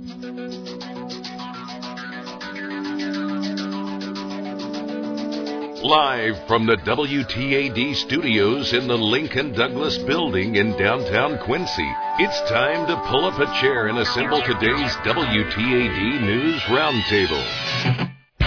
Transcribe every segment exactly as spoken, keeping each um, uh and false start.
Live from the W T A D studios in the Lincoln Douglas building in downtown Quincy, it's time to pull up a chair and assemble today's W T A D News Roundtable.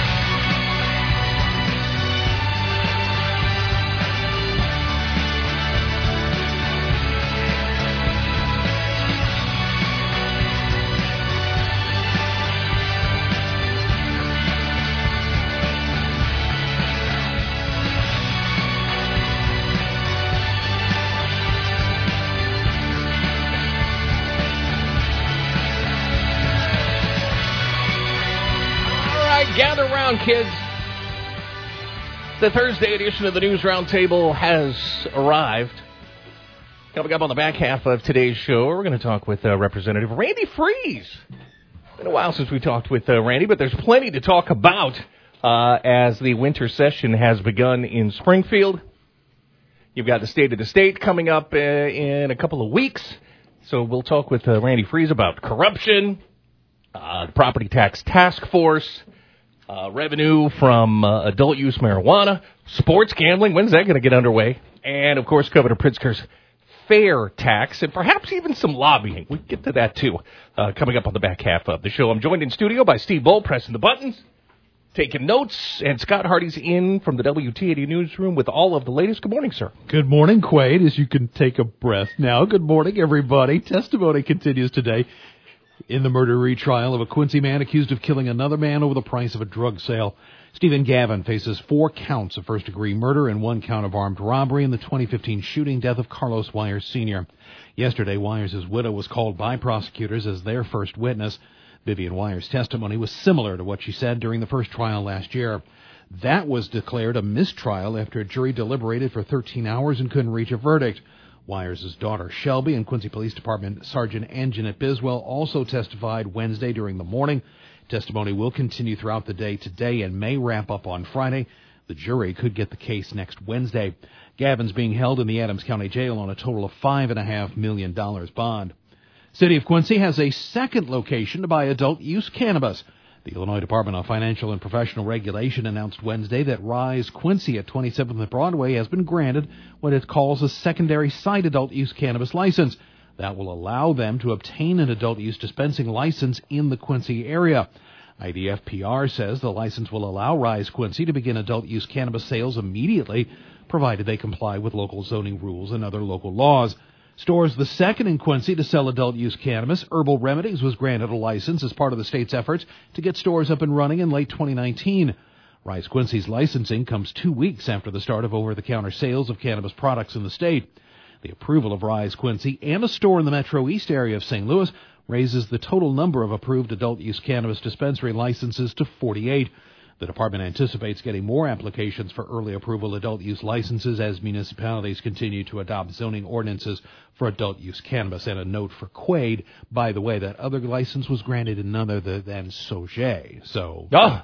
Gather around, kids. The Thursday edition of the News Roundtable has arrived. Coming up on the back half of today's show, we're going to talk with uh, Representative Randy Freese. Been a while since we talked with uh, Randy, but there's plenty to talk about uh, as the winter session has begun in Springfield. You've got the State of the State coming up uh, in a couple of weeks, so we'll talk with uh, Randy Freese about corruption, uh, the Property Tax Task Force, Uh, revenue from uh, adult use marijuana, sports gambling, when's that going to get underway? And, of course, Governor Pritzker's fair tax, and perhaps even some lobbying. We'll get to that, too, uh, coming up on the back half of the show. I'm joined in studio by Steve Bull, pressing the buttons, taking notes, and Scott Hardy's in from the W T A D newsroom with all of the latest. Good morning, sir. Good morning, Quaid, as you can take a breath now. Good morning, everybody. Testimony continues today in the murder retrial of a Quincy man accused of killing another man over the price of a drug sale. Stephen Gavin faces four counts of first-degree murder and one count of armed robbery in the twenty fifteen shooting death of Carlos Wires Senior Yesterday, Wires' widow was called by prosecutors as their first witness. Vivian Wires' testimony was similar to what she said during the first trial last year. That was declared a mistrial after a jury deliberated for thirteen hours and couldn't reach a verdict. Wires' daughter, Shelby, and Quincy Police Department Sergeant Anjanette Biswell also testified Wednesday during the morning. Testimony will continue throughout the day today and may wrap up on Friday. The jury could get the case next Wednesday. Gavin's being held in the Adams County Jail on a total of five point five million dollars bond. City of Quincy has a second location to buy adult-use cannabis. The Illinois Department of Financial and Professional Regulation announced Wednesday that Rise Quincy at twenty-seventh Broadway has been granted what it calls a secondary site adult-use cannabis license. That will allow them to obtain an adult-use dispensing license in the Quincy area. I D F P R says the license will allow Rise Quincy to begin adult-use cannabis sales immediately, provided they comply with local zoning rules and other local laws. Stores the second in Quincy to sell adult-use cannabis. Herbal Remedies was granted a license as part of the state's efforts to get stores up and running in late twenty nineteen. Rise Quincy's licensing comes two weeks after the start of over-the-counter sales of cannabis products in the state. The approval of Rise Quincy and a store in the Metro East area of Saint Louis raises the total number of approved adult-use cannabis dispensary licenses to forty-eight. The department anticipates getting more applications for early approval adult-use licenses as municipalities continue to adopt zoning ordinances for adult-use cannabis. And a note for Quaid, by the way, that other license was granted in none other than Sauget. So, oh.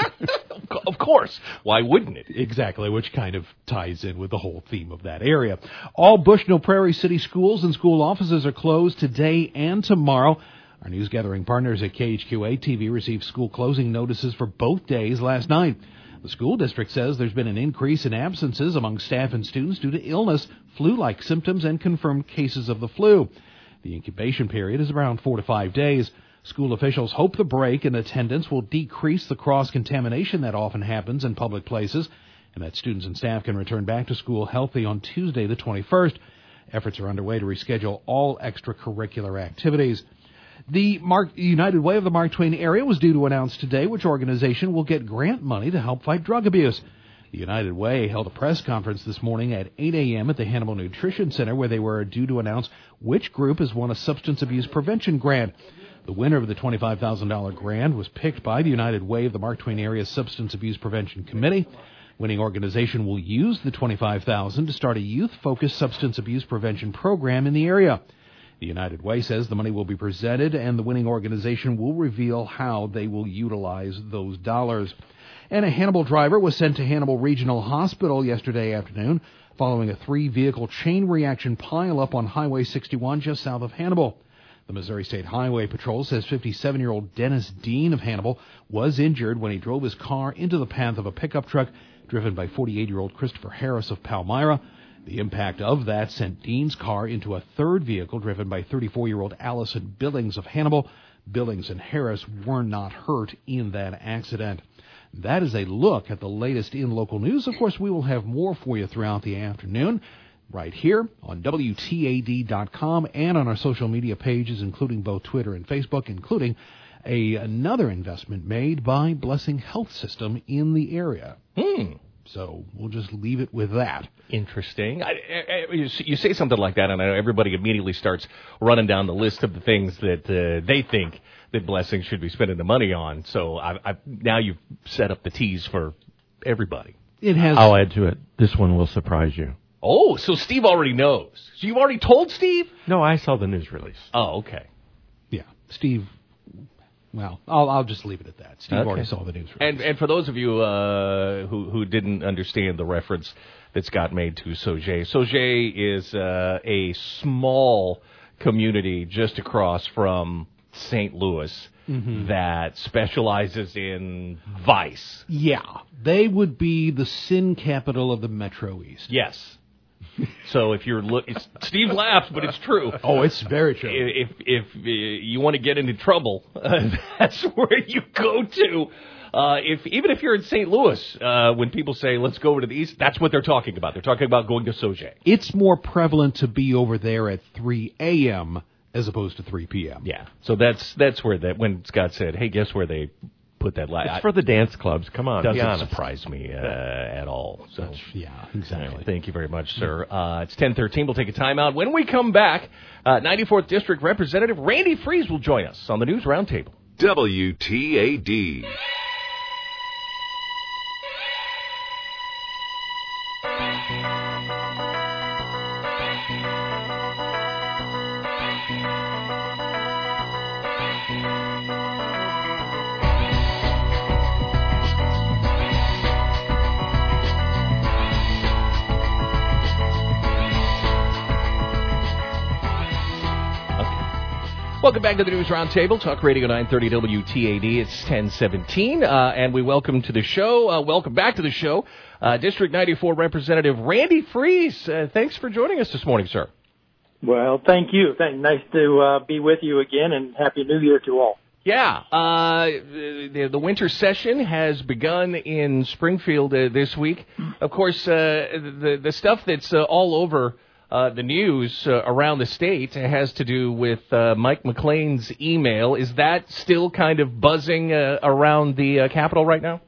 Of course. Why wouldn't it? Exactly, which kind of ties in with the whole theme of that area. All Bushnell Prairie City schools and school offices are closed today and tomorrow. Our news gathering partners at K H Q A T V received school closing notices for both days last night. The school district says there's been an increase in absences among staff and students due to illness, flu-like symptoms, and confirmed cases of the flu. The incubation period is around four to five days. School officials hope the break in attendance will decrease the cross-contamination that often happens in public places, and that students and staff can return back to school healthy on Tuesday the twenty-first. Efforts are underway to reschedule all extracurricular activities. The Mark, United Way of the Mark Twain area was due to announce today which organization will get grant money to help fight drug abuse. The United Way held a press conference this morning at eight a.m. at the Hannibal Nutrition Center where they were due to announce which group has won a substance abuse prevention grant. The winner of the twenty-five thousand dollars grant was picked by the United Way of the Mark Twain Area Substance Abuse Prevention Committee. Winning organization will use the twenty-five thousand dollars to start a youth-focused substance abuse prevention program in the area. The United Way says the money will be presented and the winning organization will reveal how they will utilize those dollars. And a Hannibal driver was sent to Hannibal Regional Hospital yesterday afternoon following a three-vehicle chain reaction pileup on Highway sixty-one just south of Hannibal. The Missouri State Highway Patrol says fifty-seven-year-old Dennis Dean of Hannibal was injured when he drove his car into the path of a pickup truck driven by forty-eight-year-old Christopher Harris of Palmyra. The impact of that sent Dean's car into a third vehicle driven by thirty-four-year-old Allison Billings of Hannibal. Billings and Harris were not hurt in that accident. That is a look at the latest in local news. Of course, we will have more for you throughout the afternoon right here on W T A D dot com and on our social media pages, including both Twitter and Facebook, including a, another investment made by Blessing Health System in the area. Hmm. So we'll just leave it with that. Interesting. I, I, you, you say something like that, and I know everybody immediately starts running down the list of the things that uh, they think that Blessing should be spending the money on. So I, I, now you've set up the tease for everybody. It has. I'll add to it. This one will surprise you. Oh, so Steve already knows. So you've already told Steve? No, I saw the news release. Oh, okay. Yeah, Steve. Well, I'll I'll just leave it at that. Steve Okay. already saw the news release. And and for those of you uh, who who didn't understand the reference that Scott made to Sauget, Sauget is uh, a small community just across from Saint Louis mm-hmm. that specializes in vice. Yeah, they would be the sin capital of the Metro East. Yes. So if you're look, it's, Steve laughs, but it's true. Oh, it's very true. If if, if uh, you want to get into trouble, uh, that's where you go to. Uh, if even if you're in Saint Louis, uh, when people say let's go over to the east, that's what they're talking about. They're talking about going to Sauget. It's more prevalent to be over there at three a.m. as opposed to three p.m. Yeah. So that's that's where that when Scott said, "Hey, guess where they put that light?" It's for the dance clubs. Come on, doesn't be honest. surprise me uh, at all. So yeah, exactly. Right, thank you very much, sir. Uh, it's ten thirteen. We'll take a timeout. When we come back, uh, ninety-fourth District Representative Randy Freese will join us on the News Roundtable. W T A D. Welcome back to the News Roundtable, Talk Radio nine thirty W T A D. It's ten seventeen, uh, and we welcome to the show, uh, welcome back to the show, uh, District ninety-four Representative Randy Freese. Uh, thanks for joining us this morning, sir. Well, thank you. Thank, nice to uh, be with you again, and Happy New Year to all. Yeah, uh, the, the winter session has begun in Springfield uh, this week. Of course, uh, the, the stuff that's uh, all over Uh, the news uh, around the state has to do with uh, Mike McLean's email. Is that still kind of buzzing uh, around the uh, Capitol right now?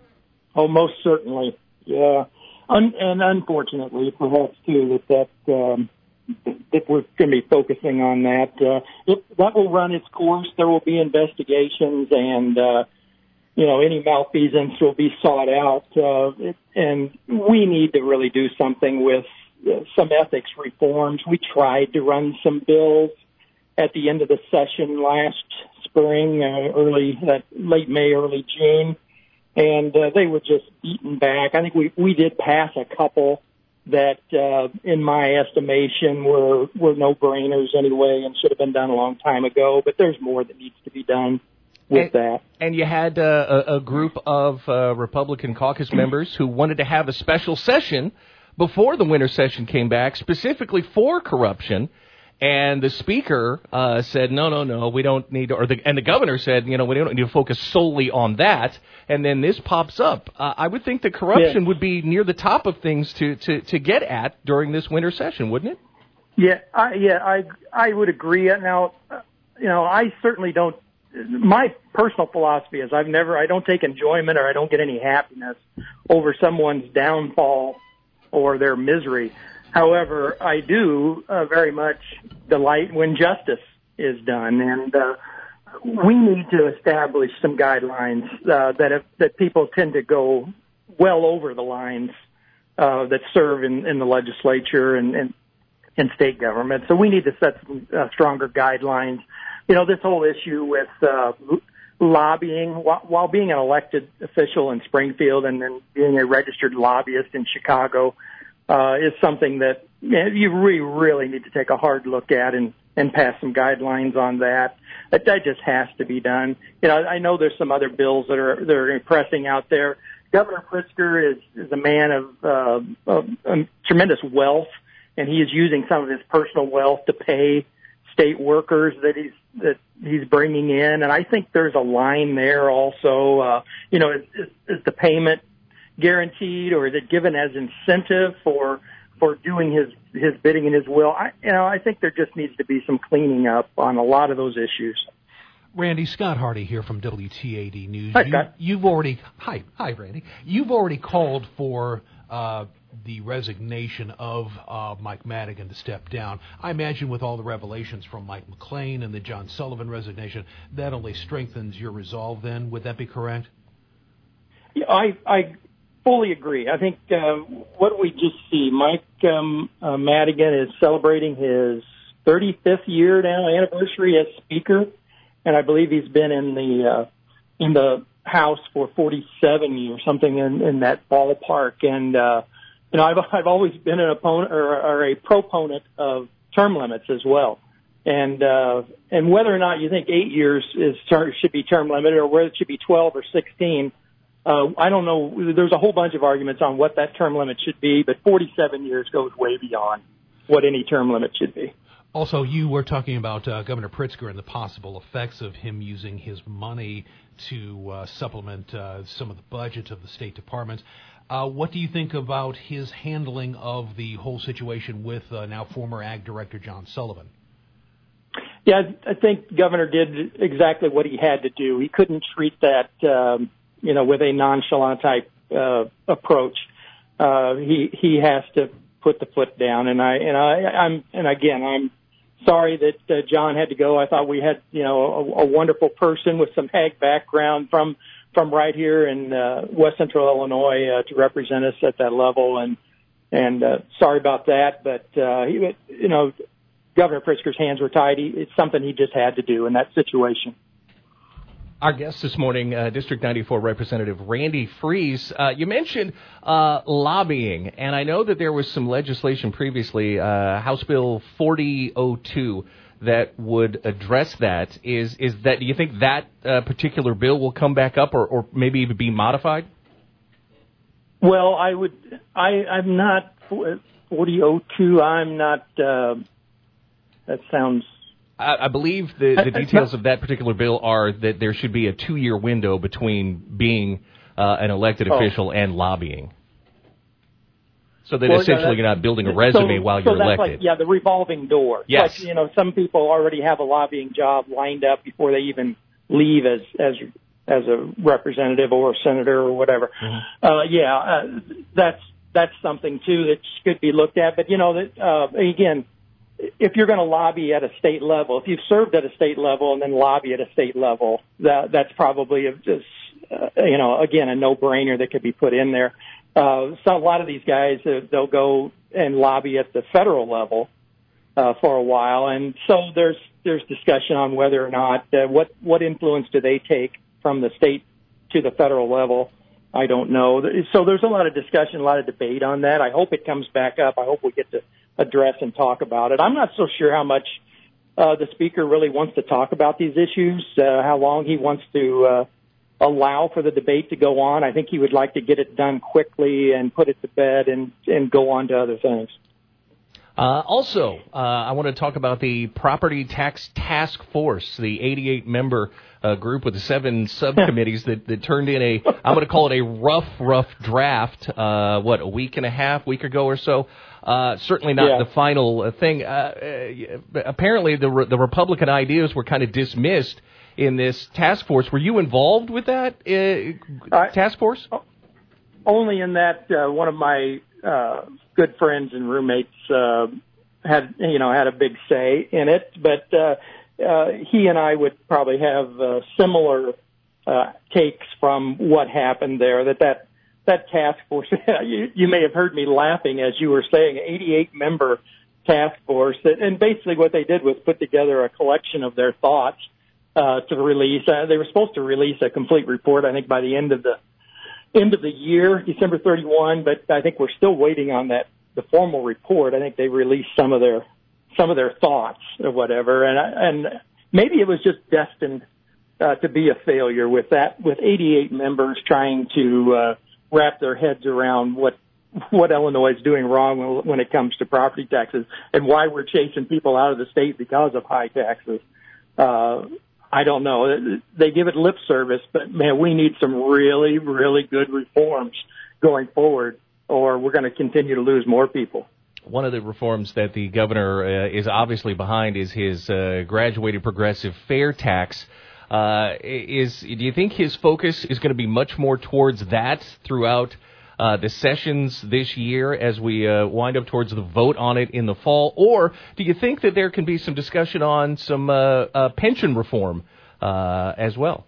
Oh, most certainly. Yeah. Un- and unfortunately, perhaps, too, that, that, um, that we're going to be focusing on that. Uh, it, that will run its course. There will be investigations, and, uh, you know, any malfeasance will be sought out. Uh, it, and we need to really do something with Uh, some ethics reforms. We tried to run some bills at the end of the session last spring, uh, early, uh, late May, early June, and uh, they were just beaten back. I think we, we did pass a couple that, uh, in my estimation, were, were no-brainers anyway and should have been done a long time ago, but there's more that needs to be done with and, that. And you had uh, a, a group of uh, Republican caucus members who wanted to have a special session before the winter session came back, specifically for corruption, and the speaker uh, said, no, no, no, we don't need to, or the, and the governor said, you know, we don't need to focus solely on that, and then this pops up. Uh, I would think that corruption yeah. would be near the top of things to, to, to get at during this winter session, wouldn't it? Yeah, I, yeah, I, I would agree. Now, you know, I certainly don't, my personal philosophy is I've never, I don't take enjoyment or I don't get any happiness over someone's downfall or their misery. However, I do uh, very much delight when justice is done, and uh, we need to establish some guidelines uh, that have, that people tend to go well over the lines uh, that serve in, in the legislature and, and in state government. So we need to set some uh, stronger guidelines. You know, this whole issue with uh, lobbying, while, while being an elected official in Springfield and then being a registered lobbyist in Chicago, uh, is something that you, know, you really, really need to take a hard look at and, and pass some guidelines on that. That, that just has to be done. You know, I know there's some other bills that are that are pressing out there. Governor Pritzker is, is a man of, uh, of um, tremendous wealth, and he is using some of his personal wealth to pay state workers that he's that he's bringing in, and I think there's a line there also. Uh, you know, is, is, is the payment guaranteed, or is it given as incentive for for doing his his bidding and his will? I, you know, I think there just needs to be some cleaning up on a lot of those issues. Randy, Scott Hardy here from W T A D News. Hi, you, Scott. You've already hi hi Randy. You've already called for uh, the resignation of uh, Mike Madigan to step down. I imagine with all the revelations from Mike McLean and the John Sullivan resignation, that only strengthens your resolve. Then, would that be correct? Yeah, I I fully agree. I think uh, what we just see, Mike um, uh, Madigan is celebrating his thirty-fifth year now anniversary as Speaker. And I believe he's been in the uh, in the House for forty-seven years, something in, in that ballpark. And uh, you know, I've I've always been an opponent or, or a proponent of term limits as well. And uh, and whether or not you think eight years is should be term limited, or whether it should be twelve or sixteen, uh, I don't know. There's a whole bunch of arguments on what that term limit should be, but forty-seven years goes way beyond what any term limit should be. Also, you were talking about uh, Governor Pritzker and the possible effects of him using his money to uh, supplement uh, some of the budgets of the State Department. Uh, what do you think about his handling of the whole situation with uh, now former Ag Director John Sullivan? Yeah, I think the governor did exactly what he had to do. He couldn't treat that, um, you know, with a nonchalant type uh, approach. Uh, he he has to put the foot down, and I and I I'm and again I'm. Sorry that uh, John had to go. I thought we had, you know, a, a wonderful person with some ag background from from right here in uh, West Central Illinois uh, to represent us at that level. And and uh, sorry about that, but uh, he, you know, Governor Pritzker's hands were tied. He, it's something he just had to do in that situation. Our guest this morning, uh, District ninety-four Representative Randy Friese. Uh, you mentioned uh, lobbying, and I know that there was some legislation previously, uh, House Bill forty oh two, that would address that. Is is that? Do you think that uh, particular bill will come back up, or, or maybe even be modified? Well, I would. I, I'm not forty oh two. I'm not. Uh, that sounds. I believe the, the details of that particular bill are that there should be a two-year window between being uh, an elected oh. official and lobbying. So that well, essentially yeah, you're not building a resume so, while so you're that's elected. Like, yeah, the revolving door. Yes. Like, you know, some people already have a lobbying job lined up before they even leave as as as a representative or a senator or whatever. Mm-hmm. Uh, yeah, uh, that's that's something too that could be looked at. But you know, that uh, again. If you're going to lobby at a state level, if you've served at a state level and then lobby at a state level, that that's probably a, just, uh, you know, again, a no-brainer that could be put in there. Uh, so a lot of these guys, uh, they'll go and lobby at the federal level uh, for a while, and so there's there's discussion on whether or not uh, what what influence do they take from the state to the federal level. I don't know. So there's a lot of discussion, a lot of debate on that. I hope it comes back up. I hope we get to address and talk about it. I'm not so sure how much uh, the speaker really wants to talk about these issues, uh, how long he wants to uh, allow for the debate to go on. I think he would like to get it done quickly and put it to bed and, and go on to other things. Uh, also, uh, I want to talk about the Property Tax Task Force, the eighty-eight member uh, group with the seven subcommittees that, that turned in a, I'm going to call it a rough, rough draft, uh, what, a week and a half, week ago or so. Uh, certainly not yeah. the final uh, thing. Uh, uh, apparently, the re- the Republican ideas were kind of dismissed in this task force. Were you involved with that uh, I, task force? Only in that uh, one of my uh, good friends and roommates uh, had you know had a big say in it, but uh, uh, he and I would probably have uh, similar uh, takes from what happened there. That that. That task force, you, you may have heard me laughing as you were saying, eighty-eight member task force. And basically what they did was put together a collection of their thoughts uh, to release. Uh, they were supposed to release a complete report, I think, by the end of the end of the year, December thirty-first. But I think we're still waiting on that the formal report. I think they released some of their some of their thoughts or whatever. And, and maybe it was just destined uh, to be a failure with that, with eighty-eight members trying to uh, wrap their heads around what what Illinois is doing wrong when it comes to property taxes and why we're chasing people out of the state because of high taxes. Uh, I don't know. They give it lip service, but man, we need some really, really good reforms going forward, or we're going to continue to lose more people. One of the reforms that the governor uh, is obviously behind is his uh, graduated progressive fair tax. Uh, is do you think his focus is going to be much more towards that throughout Uh, the sessions this year as we uh, wind up towards the vote on it in the fall? Or do you think that there can be some discussion on some uh, uh, pension reform uh, as well?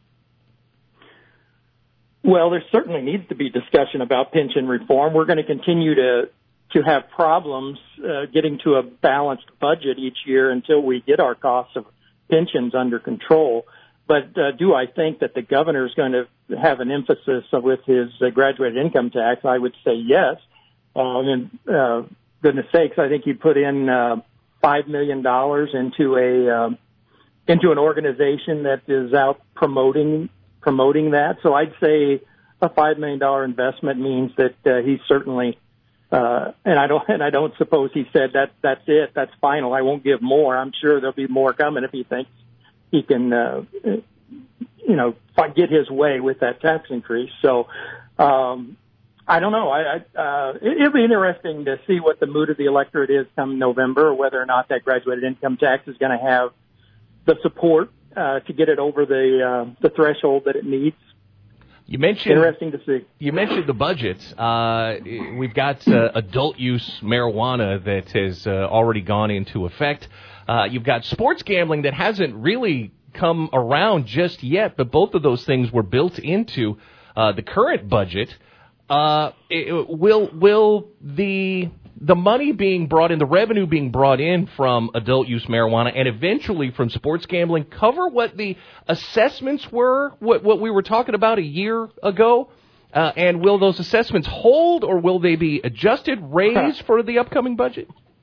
Well, there certainly needs to be discussion about pension reform. We're going to continue to to have problems uh, getting to a balanced budget each year until we get our costs of pensions under control. But uh, do I think that the governor is going to have an emphasis with his uh, graduated income tax? I would say yes. Uh, and uh, goodness sakes, I think he put in uh, five million dollars into a uh, into an organization that is out promoting promoting that. So I'd say a five million dollar investment means that uh, he's certainly. Uh, and I don't and I don't suppose he said that that's it, that's final. I won't give more. I'm sure there'll be more coming if he thinks he can, uh, you know, get his way with that tax increase. So, um, I don't know. I, I uh, it'll be interesting to see what the mood of the electorate is come November, or whether or not that graduated income tax is going to have the support uh, to get it over the uh, the threshold that it needs. You mentioned interesting to see. You mentioned the budget. Uh, we've got uh, adult use marijuana that has uh, already gone into effect. Uh, you've got sports gambling that hasn't really come around just yet, but both of those things were built into uh, the current budget. Uh, it, will will the the money being brought in, the revenue being brought in from adult use marijuana and eventually from sports gambling cover what the assessments were, what, what we were talking about a year ago? Uh, and will those assessments hold, or will they be adjusted, raised for the upcoming budget?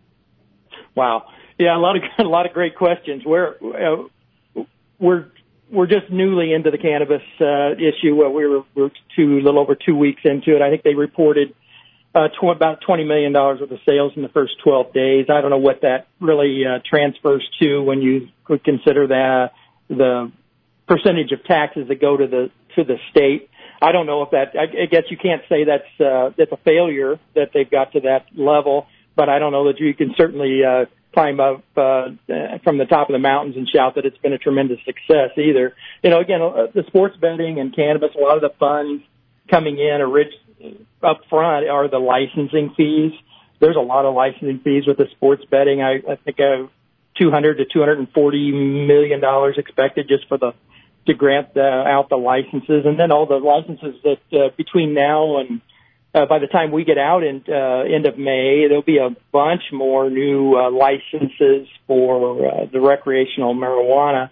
Wow. Yeah, a lot of a lot of great questions. We're uh, we're we're just newly into the cannabis uh, issue. Uh, we were we're two a little over two weeks into it. I think they reported uh, tw- about twenty million dollars worth of sales in the first twelve days. I don't know what that really uh, transfers to when you could consider the the percentage of taxes that go to the to the state. I don't know if that. I, I guess you can't say that's uh, that's a failure that they've got to that level, but I don't know that you can certainly. Uh, climb up uh, from the top of the mountains and shout that it's been a tremendous success either. You know, again, uh, the sports betting and cannabis, a lot of the funds coming in are rich up front are the licensing fees. There's a lot of licensing fees with the sports betting. I, I think uh, two hundred to two hundred forty million dollars expected just for the to grant uh, out the licenses, and then all the licenses that uh, between now and Uh, by the time we get out in uh, end of May, there'll be a bunch more new uh, licenses for uh, the recreational marijuana.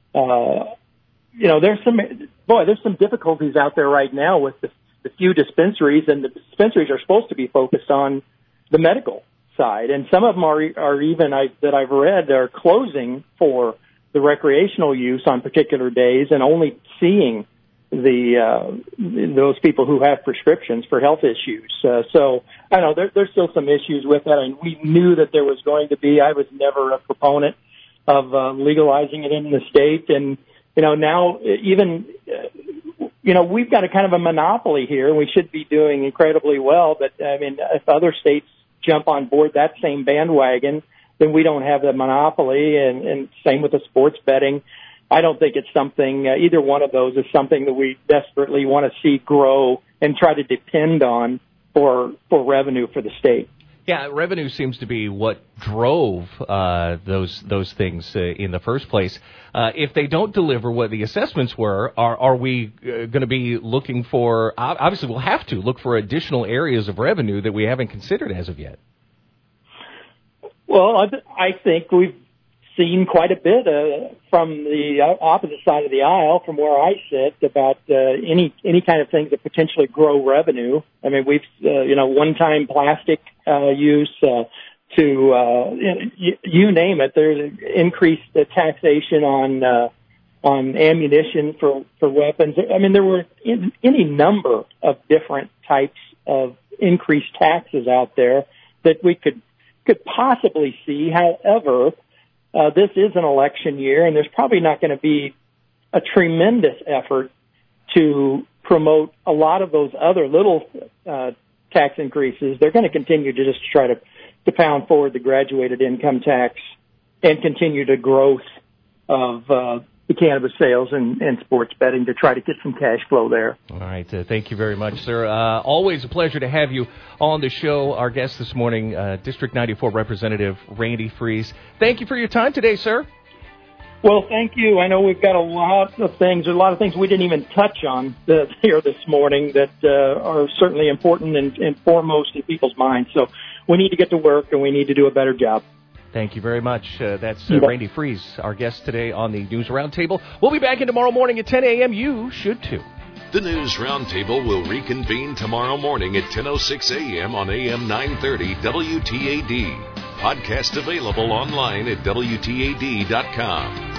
Uh, you know, there's some boy, there's some difficulties out there right now with the, the few dispensaries, and the dispensaries are supposed to be focused on the medical side, and some of them are are even I, that I've read are closing for the recreational use on particular days and only seeing the uh, those people who have prescriptions for health issues. Uh, so I don't know, there, there's still some issues with that, and we knew that there was going to be. I was never a proponent of uh, legalizing it in the state, and you know now even uh, you know we've got a kind of a monopoly here, and we should be doing incredibly well. But I mean, if other states jump on board that same bandwagon, then we don't have the monopoly, and, and same with the sports betting. I don't think it's something, uh, either one of those is something that we desperately want to see grow and try to depend on for for revenue for the state. Yeah, revenue seems to be what drove uh, those those things uh, in the first place. Uh, if they don't deliver what the assessments were, are are we uh, going to be looking for? Obviously, we'll have to look for additional areas of revenue that we haven't considered as of yet. Well, I, I think we've seen quite a bit uh, from the opposite side of the aisle, from where I sit, about uh, any any kind of things that potentially grow revenue. I mean, we've uh, you know one-time plastic uh, use, uh, to uh, you, you name it. There's increased uh, taxation on uh, on ammunition for, for weapons. I mean, there were in, any number of different types of increased taxes out there that we could could possibly see. However, uh, this is an election year, and there's probably not going to be a tremendous effort to promote a lot of those other little uh, tax increases. They're going to continue to just try to, to pound forward the graduated income tax and continue the growth of uh, the cannabis sales and, and sports betting to try to get some cash flow there. All right. Uh, thank you very much, sir. Uh, always a pleasure to have you on the show. Our guest this morning, uh, District ninety-four Representative Randy Freese. Thank you for your time today, sir. Well, thank you. I know we've got a lot of things, a lot of things we didn't even touch on the, here this morning that uh, are certainly important and, and foremost in people's minds. So we need to get to work, and we need to do a better job. Thank you very much. Uh, that's uh, Randy Freese, our guest today on the News Roundtable. We'll be back in tomorrow morning at ten a.m. You should too. The News Roundtable will reconvene tomorrow morning at ten oh six a.m. on A M nine thirty W T A D. Podcast available online at W T A D dot com.